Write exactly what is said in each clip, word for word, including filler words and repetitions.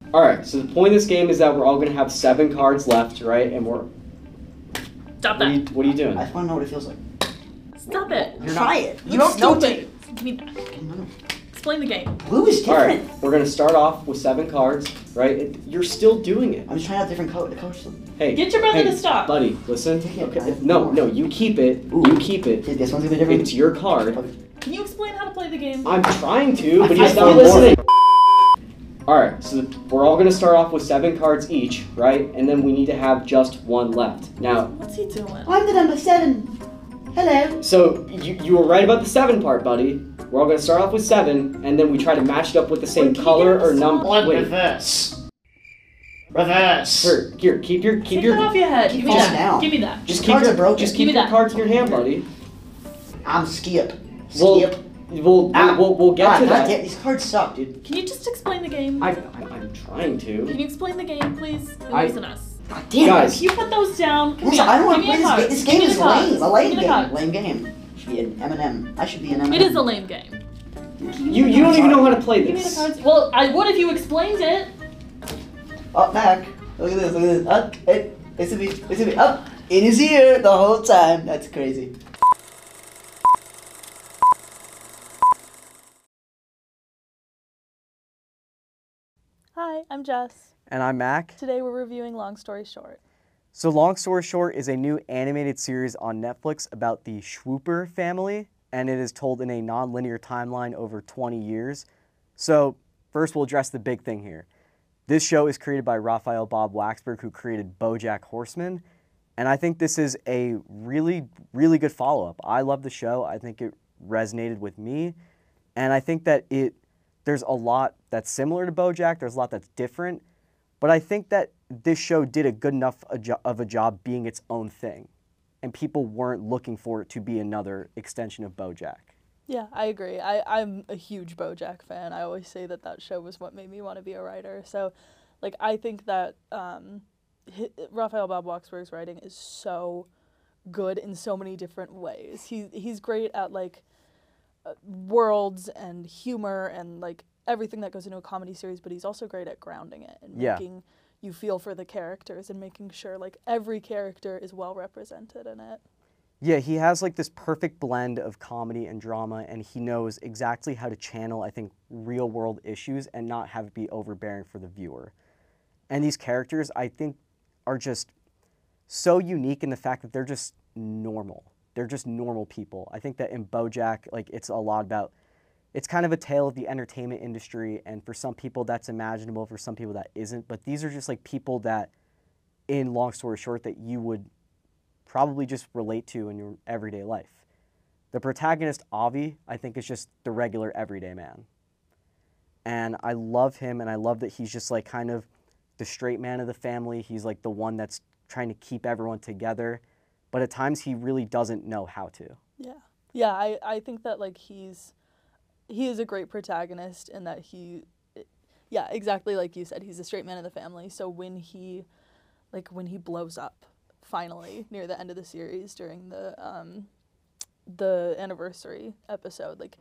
All right, so the point of this game is that we're all going to have seven cards left, right? And we're... Stop what that. Are you, what are you doing? I just want to know what it feels like. Stop it. You're Try it. You You don't know stupid. it. Give me that. Explain the game. Blue is All different. right, we're going to start off with seven cards, right? It, you're still doing it. I'm just trying out different color. Color. Hey, Get your brother hey, to stop. buddy, listen. Take it. Okay. No, no, you keep it. Ooh. You keep it. Okay, this one's gonna be different. It's your card. Okay. Can you explain how to play the game? I'm trying to, but I he's not feel listening. Alright, so we're all going to start off with seven cards each, right? And then we need to have just one left. Now, What's he doing? I'm the number seven. Hello. so you, you were right about the seven part, buddy. We're all going to start off with seven, and then we try to match it up with the same Wait, can you color give us or number. one? Wait, Reverse. Reverse. here, here, keep your, keep Take your, that off your head. Give me Falls that. down. Give me that. just The keep cards your, are broken. just Give keep me your that. cards in your hand, buddy. I'm skip. Well, Skip. We'll, Ah. we'll, we'll get Ah, to God that. damn, these cards suck, dude. Can you just explain the game? I, I, I'm trying to. Can you explain the game, please? And I- listen us. God damn Guys. If you put those down, come Listen, here. I don't want Give to me play a this card. game. This Give game me is the cards. lame. A lame Give me the game. cards. Lame game. Should be an M and M. I should be an M and M. It is a lame game. You, you don't even know how to play Give me the this. cards. Well, I would if you explained it. Up back. Look at this. Look at this. Up. It. Listen to me. Listen to me. Up. In his ear the whole time. That's crazy. Hi, I'm Jess. And I'm Mac. Today we're reviewing Long Story Short. So Long Story Short is a new animated series on Netflix about the Schwooper family, and it is told in a non-linear timeline over twenty years. So first we'll address the big thing here. This show is created by Raphael Bob Waxberg, who created BoJack Horseman, and I think this is a really, really good follow-up. I love the show. I think it resonated with me, and I think that it there's a lot that's similar to BoJack. There's a lot that's different, but I think that this show did a good enough a jo- of a job being its own thing, and people weren't looking for it to be another extension of BoJack. Yeah, I agree. I, I'm a huge BoJack fan. I always say that that show was what made me want to be a writer. So, like, I think that um, hi- Raphael Bob Waxberg's writing is so good in so many different ways. He he's great at like uh, worlds and humor and like everything that goes into a comedy series, but he's also great at grounding it and Yeah. making you feel for the characters and making sure like every character is well represented in it. Yeah, he has like this perfect blend of comedy and drama, and he knows exactly how to channel, I think, real world issues and not have it be overbearing for the viewer. And these characters, I think, are just so unique in the fact that they're just normal. They're just normal people. I think that in BoJack, like, it's a lot about, it's kind of a tale of the entertainment industry, and for some people that's imaginable, for some people that isn't, but these are just like people that, in Long Story Short, that you would probably just relate to in your everyday life. The protagonist, Avi, I think is just the regular everyday man. And I love him, and I love that he's just like kind of the straight man of the family. He's like the one that's trying to keep everyone together, but at times he really doesn't know how to. Yeah. Yeah, I, I think that like he's he is a great protagonist in that he yeah, exactly like you said, he's a straight man of the family. So when he like when he blows up finally near the end of the series during the um the anniversary episode, like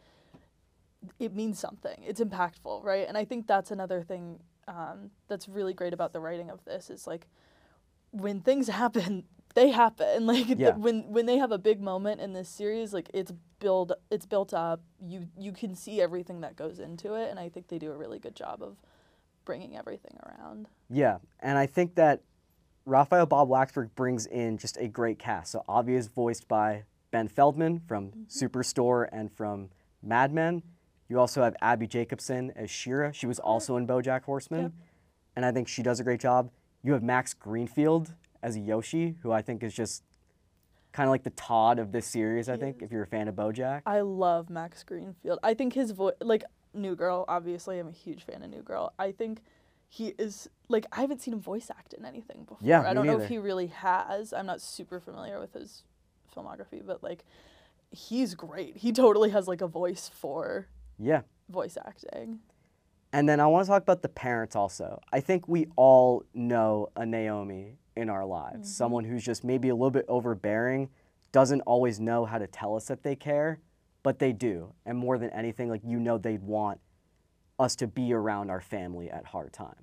it means something. It's impactful, right? And I think that's another thing um that's really great about the writing of this is like when things happen, they happen. Like Yeah. th- when when they have a big moment in this series, like it's build it's built up. You you can see everything that goes into it, and I think they do a really good job of bringing everything around. Yeah, and I think that Raphael Bob Waxberg brings in just a great cast. So Avi is voiced by Ben Feldman from Superstore and from Mad Men. You also have Abby Jacobson as Shira. She was also in BoJack Horseman, Yep. and I think she does a great job. You have Max Greenfield as Yoshi, who I think is just kind of like the Todd of this series, I He think, is. if you're a fan of BoJack. I love Max Greenfield. I think his voice, like New Girl, obviously, I'm a huge fan of New Girl. I think he is, like, I haven't seen him voice act in anything before. Yeah, I me don't know neither. if he really has. I'm not super familiar with his filmography, but, like, he's great. He totally has, like, a voice for Yeah. voice acting. And then I want to talk about the parents also. I think we all know a Naomi in our lives, someone who's just maybe a little bit overbearing, doesn't always know how to tell us that they care, but they do. And more than anything, like, you know, they'd want us to be around our family at hard times.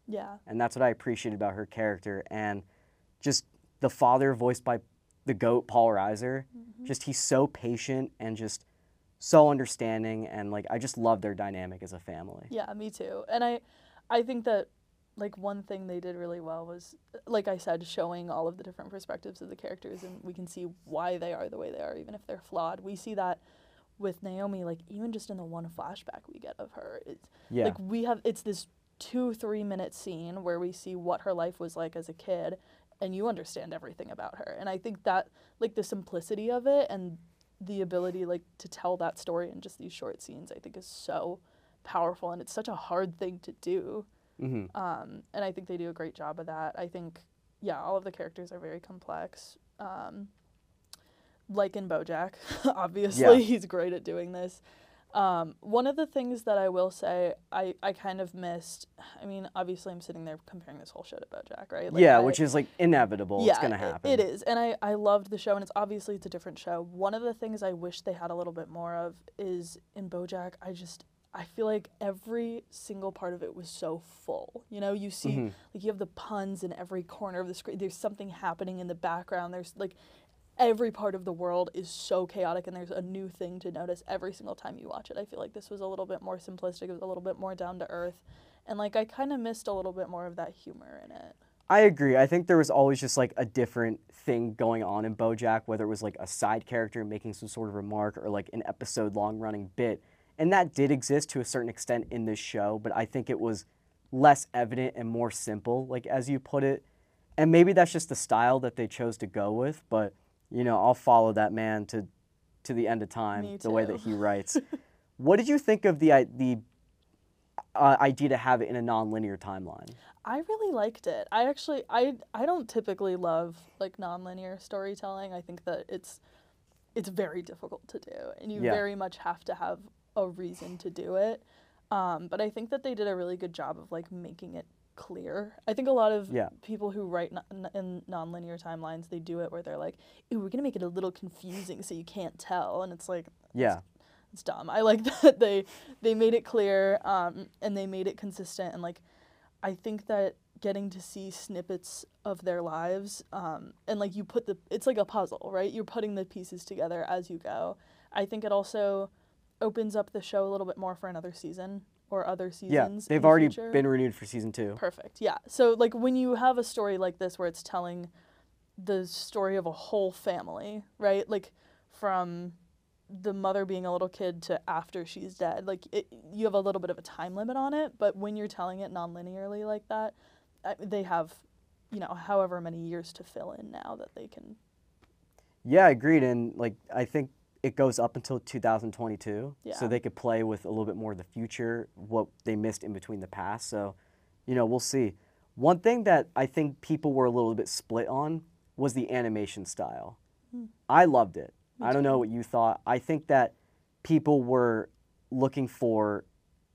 Yeah. And that's what I appreciated about her character. And just the father voiced by the GOAT, Paul Reiser, Mm-hmm. just he's so patient and just so understanding. And like, I just love their dynamic as a family. Yeah, me too. And I, I think that like one thing they did really well was, like I said, showing all of the different perspectives of the characters, and we can see why they are the way they are, even if they're flawed. We see that with Naomi, like even just in the one flashback we get of her. It's, Yeah. Like we have, it's this two, three minute scene where we see what her life was like as a kid, and you understand everything about her. And I think that like the simplicity of it and the ability like to tell that story in just these short scenes, I think is so powerful, and it's such a hard thing to do. Mm-hmm. Um, and I think they do a great job of that. I think, yeah, all of the characters are very complex. Um, like in BoJack, obviously, Yeah. he's great at doing this. Um, one of the things that I will say I, I kind of missed, I mean, obviously I'm sitting there comparing this whole show to BoJack, right? Like, yeah, I- which is like inevitable. yeah, it's going to it- happen. it is. And I, I loved the show, and it's obviously it's a different show. One of the things I wish they had a little bit more of is in BoJack, I just, I feel like every single part of it was so full. You know, you see, Mhm. like you have the puns in every corner of the screen. There's something happening in the background. There's like, every part of the world is so chaotic, and there's a new thing to notice every single time you watch it. I feel like this was a little bit more simplistic. It was a little bit more down to earth. And like, I kind of missed a little bit more of that humor in it. I agree. I think there was always just like a different thing going on in BoJack, whether it was like a side character making some sort of remark or like an episode long running bit. And that did exist to a certain extent in this show, but I think it was less evident and more simple, like as you put it. And maybe that's just the style that they chose to go with, but you know, I'll follow that man to to the end of time, Me the way too. that he writes. What did you think of the i- the uh, idea to have it in a non-linear timeline? I really liked it. I actually, I, I don't typically love like nonlinear storytelling. I think that it's, it's very difficult to do, and you Yeah. very much have to have a reason to do it. Um, but I think that they did a really good job of like making it clear. I think a lot of Yeah. people who write no- n- in nonlinear timelines, they do it where they're like, "Ooh, we're gonna make it a little confusing so you can't tell," and it's like, Yeah. it's dumb. I like that they they made it clear, um, and they made it consistent, and like I think that getting to see snippets of their lives, um, and like you put the it's like a puzzle, right? You're putting the pieces together as you go. I think it also opens up the show a little bit more for another season or other Yeah, seasons. in they've the already future. been renewed for season two. Perfect. Yeah. So like when you have a story like this where it's telling the story of a whole family, right? Like from the mother being a little kid to after she's dead, like it, you have a little bit of a time limit on it, but when you're telling it non-linearly like that, I, they have, you know, however many years to fill in now that they can. Yeah, agreed. And like I think it goes up until two thousand twenty-two, Yeah. so they could play with a little bit more of the future, what they missed in between the past. So, you know, we'll see. One thing that I think people were a little bit split on was the animation style. Hmm. I loved it. Me I don't know too. what you thought. I think that people were looking for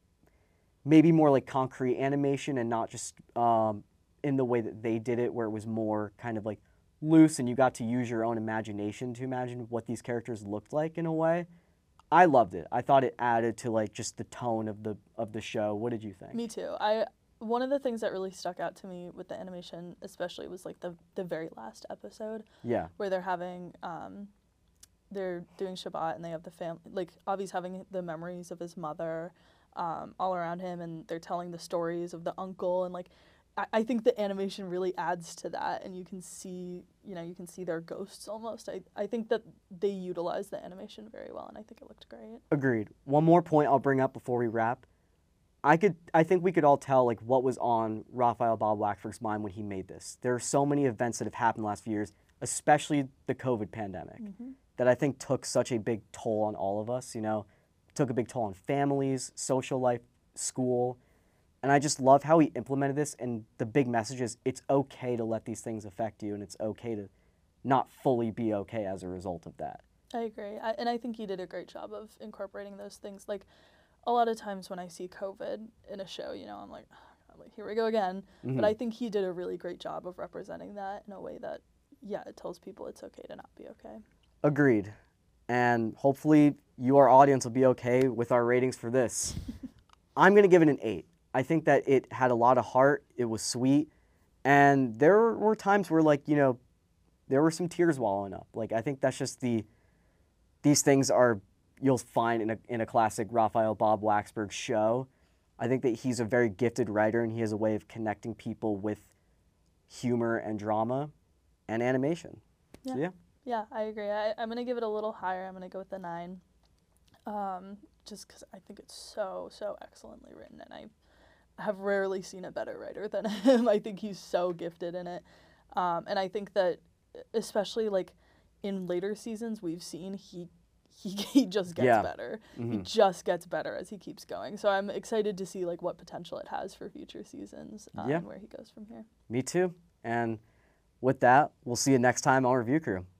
maybe more like concrete animation and not just um, in the way that they did it, where it was more kind of like loose and you got to use your own imagination to imagine what these characters looked like in a way. I loved it. I thought it added to like just the tone of the of the show. What did you think? Me too. I one of the things that really stuck out to me with the animation, especially, was like the the very last episode Yeah. where they're having um, they're doing Shabbat and they have the fam like Avi's having the memories of his mother um, all around him, and they're telling the stories of the uncle, and like I, I think the animation really adds to that, and you can see you know you can see their ghosts almost. I I think that they utilize the animation very well, and I think it looked great. Agreed. One more point I'll bring up before we wrap. I could I think we could all tell like what was on Raphael Bob Wackford's mind when he made this. There are so many events that have happened the last few years, especially the COVID pandemic, Mm-hmm. that I think took such a big toll on all of us, you know. Took a big toll on families, social life, school. And I just love how he implemented this, and the big message is it's okay to let these things affect you, and it's okay to not fully be okay as a result of that. I agree. I, and I think he did a great job of incorporating those things. Like, a lot of times when I see COVID in a show, you know, I'm like, oh, God, like here we go again. Mhm. But I think he did a really great job of representing that in a way that, yeah, it tells people it's okay to not be okay. Agreed. And hopefully you, our audience, will be okay with our ratings for this. I'm going to give it an eight. I think that it had a lot of heart. It was sweet. And there were times where, like, you know, there were some tears welling up. Like, I think that's just the, these things are, you'll find in a, in a classic Raphael Bob Waxberg show. I think that he's a very gifted writer, and he has a way of connecting people with humor and drama and animation. Yeah. So, yeah. Yeah, I agree. I, I'm going to give it a little higher. I'm going to go with the nine. Um, just because I think it's so, so excellently written, and I have rarely seen a better writer than him. I think he's so gifted in it. Um, and I think that, especially like in later seasons, we've seen he he, he just gets Yeah. better. Mm-hmm. He just gets better as he keeps going. So I'm excited to see like what potential it has for future seasons um, Yeah. and where he goes from here. Me too. And with that, we'll see you next time on Review Crew.